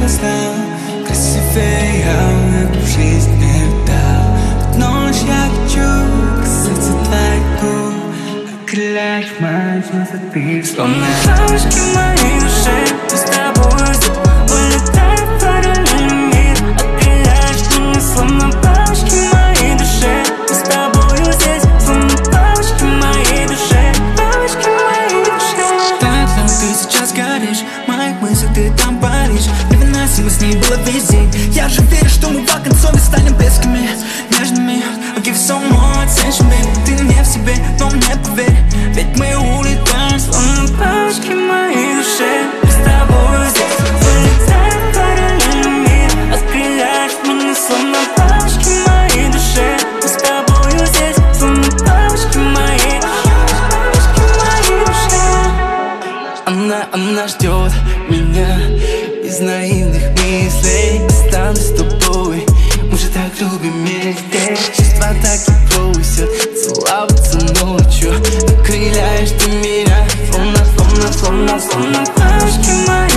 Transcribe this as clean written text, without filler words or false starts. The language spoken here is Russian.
познал. Красивее я в жизни не видал. Одну ночь я хочу касаться твоих губ, окрылять мои чувства ты, словно бабочки в моей душе. Мы с тобой улетаем в параллельный мир, окрыляешь меня, словно бабочки в моей душе. Мы с тобою здесь, словно бабочки в моей душе. Бабочки в моей душе. Так, но ты сейчас горишь, в моих мыслях ты там паришь. Невыносимо с ней было весь день. Я же верю, что мы по концове станем близкими, нежными. I'll give you so more attention, baby. Ты не в себе, но мне поверь, ведь мы улетаем, словно бабочки в моей душе. Мы с тобой здесь улетаем в параллельный мир, окрыляешь меня, словно бабочки в моей душе. Мы с тобою здесь, словно бабочки в моей душе. Она ждет меня из наивных мыслей. Останусь с тобой, мы же так любим вместе. Чувства так и просят целоваться ночью. Окрыляешь ты меня, словно бабочки в моей